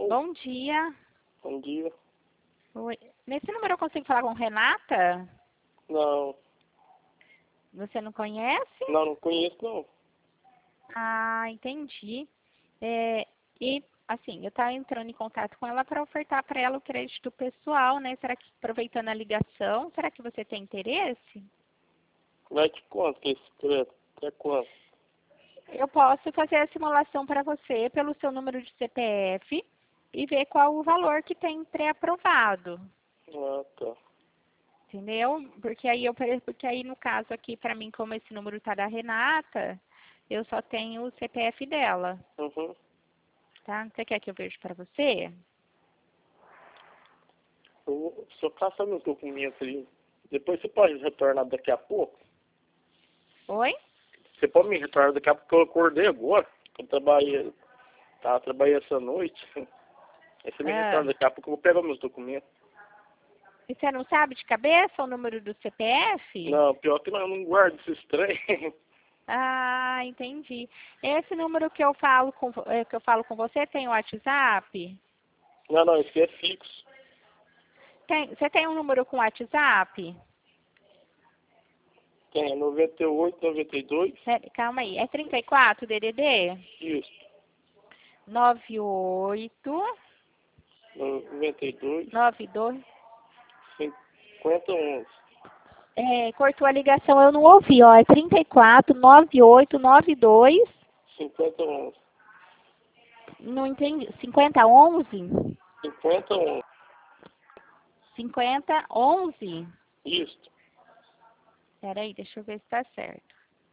Bom dia. Bom dia. Oi. Nesse número eu consigo falar com Renata? Não, Você não conhece? não conheço não. Ah, entendi. E, assim, eu estava entrando em contato com ela para ofertar para ela o crédito pessoal, né? Será que, aproveitando a ligação, será que você tem interesse? Vai de quanto que esse crédito? Até quanto? Eu posso fazer a simulação para você pelo seu número de CPF e ver qual o valor que tem pré-aprovado. Ah, tá. Entendeu? Porque aí no caso aqui, para mim, como esse número está da Renata, eu só tenho o CPF dela, Uhum. tá? Você quer que eu veja para você? Só caça meus documentos aí. Depois você pode retornar daqui a pouco? Oi? Você pode me retornar daqui a pouco, porque eu acordei agora. Eu trabalhei essa noite. Aí você me Ah. retorna daqui a pouco, eu vou pegar meus documentos. E você não sabe de cabeça o número do CPF? Não, pior que não, eu não guardo esses trem. Ah, entendi. Esse número que eu falo com você tem o WhatsApp? Não, esse aqui é fixo. Você tem um número com WhatsApp? Tem 98, 92. Calma aí. É 34 DDD? Isso. 98 92. 92. 5011. Cortou a ligação, eu não ouvi, ó. É 34 98 92. 5011. Não entendi. 5011? 5011. 5011? Isso. Peraí, deixa eu ver se tá certo.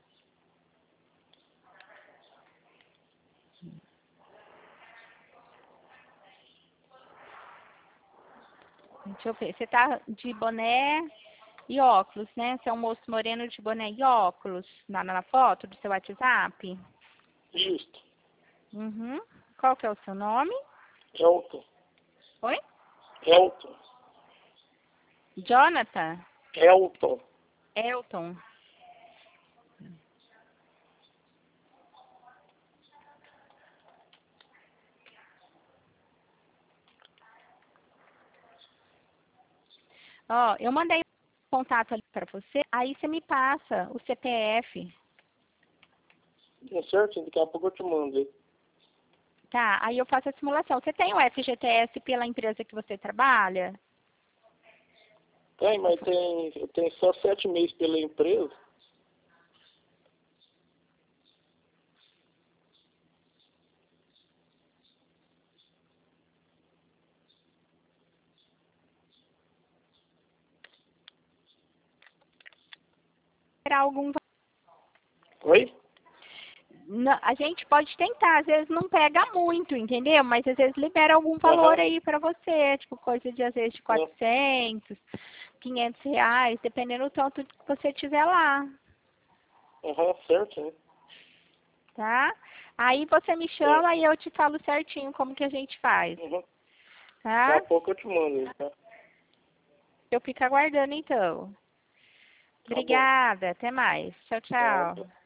Deixa eu ver. Você tá de boné e óculos, né? Você é um moço moreno de boné e óculos na foto do seu WhatsApp? Isso. Uhum. Qual que é o seu nome? Elton. Oi? Elton. Jonathan? Elton. Elton. Ó, eu mandei um contato ali para você, aí você me passa o CPF. Tá certo? Daqui a pouco eu te mando aí. Tá, aí eu faço a simulação. Você tem o FGTS pela empresa que você trabalha? Tem, mas eu tenho só 7 meses pela empresa. Terá algum... Oi? A gente pode tentar, às vezes não pega muito, entendeu? Mas às vezes libera algum valor Aham. aí para você, tipo coisa de às vezes de Não. 400, 500 reais, dependendo do tanto que você tiver lá, Aham, certo, né? tá? Aí você me Certo. chama e eu te falo certinho como que a gente faz, Uhum. Daqui tá? a pouco eu te mando aí, tá? Eu fico aguardando então. Tá bom. Obrigada, até mais. Tchau, Nada. tchau.